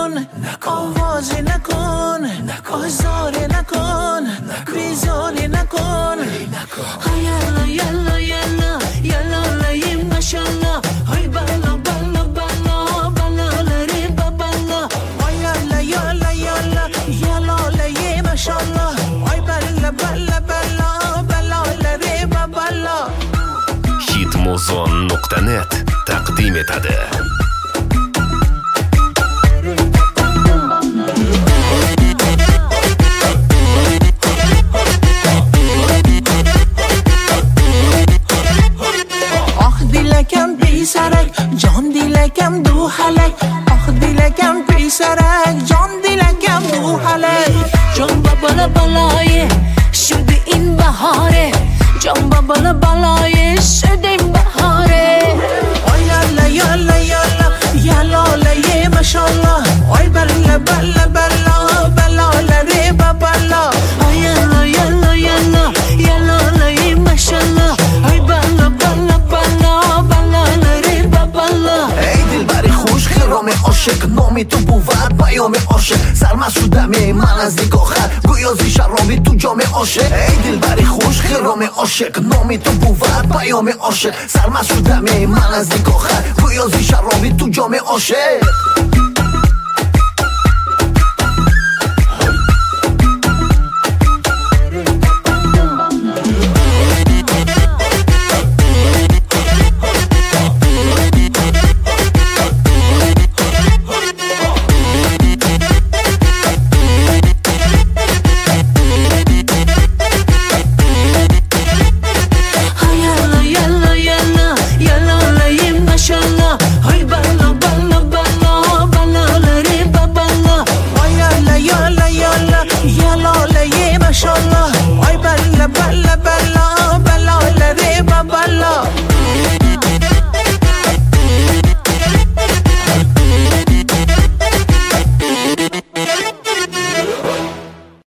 نکن آوازی نکن آزاری نکن بیزاری نکن یلا یلا یلا یلا لیم ماشالله های بالا بالا بالا بالا لری بالا یلا یلا یلا یلا لیم ماشالله های بالا بالا بالا بالا لری بالا hitmozon.net taqdim etadi. dilakam pisarak jon dilakam du halak dilakam pisarak jon dilakam du halak jon babala balaye shudi in bahare jon babala balaye shudi in bahare oy yalla yalla yalla yalla la ye mashallah oy balla balla balla balla la re baballa oy yalla yalla yalla yalla la ye mashallah oy balla balla balla ای دلبری خوش خرام عاشق نامی تو بود پیام عاشق سرمست شدم من از نگاهت گویا زی شرابی تو جام عاشق ای دلبری خوش خرام عاشق نامی تو بود پیام عاشق سرمست شدم من از نگاهت گویا زی شرابی تو جام عاشق